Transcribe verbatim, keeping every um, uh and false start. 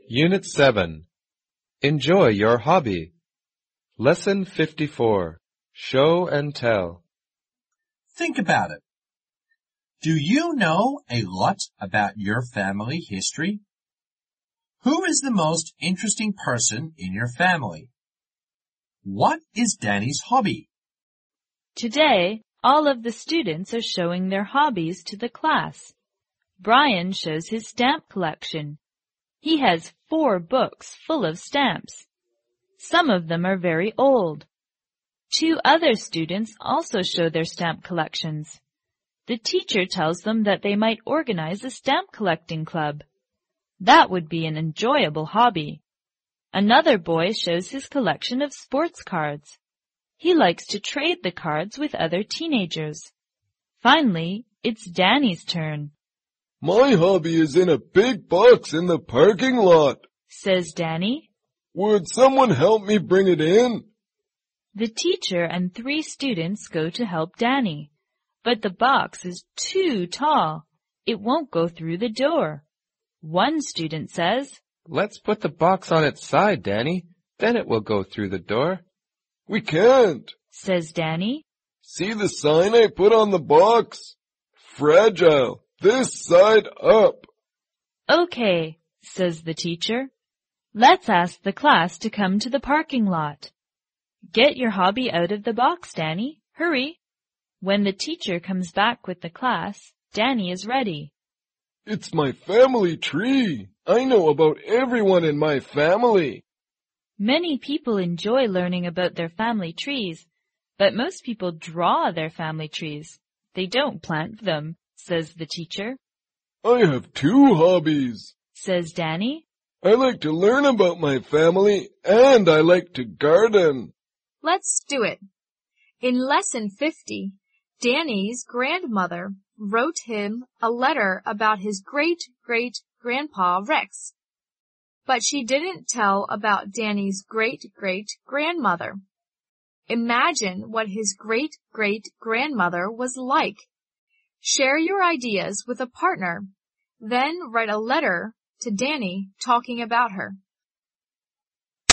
Unit seven. Enjoy your hobby. Lesson fifty-four. Show and tell. Think about it. Do you know a lot about your family history? Who is the most interesting person in your family? What is Danny's hobby? Today, all of the students are showing their hobbies to the class. Brian shows his stamp collection. He has four books full of stamps. Some of them are very old. Two other students also show their stamp collections. The teacher tells them that they might organize a stamp collecting club. That would be an enjoyable hobby. Another boy shows his collection of sports cards. He likes to trade the cards with other teenagers. Finally, it's Danny's turn. My hobby is in a big box in the parking lot, says Danny. Would someone help me bring it in? The teacher and three students go to help Danny, but the box is too tall. It won't go through the door. One student says, Let's put the box on its side, Danny. Then it will go through the door. We can't, says Danny. See the sign I put on the box? Fragile. This side up. Okay, says the teacher. Let's ask the class to come to the parking lot. Get your hobby out of the box, Danny. Hurry. When the teacher comes back with the class, Danny is ready. It's my family tree. I know about everyone in my family. Many people enjoy learning about their family trees, but most people draw their family trees. They don't plant them, says the teacher. I have two hobbies, says Danny. I like to learn about my family and I like to garden. Let's do it. In lesson fifty, Danny's grandmother wrote him a letter about his great-great-grandpa Rex. But she didn't tell about Danny's great-great-grandmother. Imagine what his great-great-grandmother was like. Share your ideas with a partner. Then write a letter to Danny talking about her.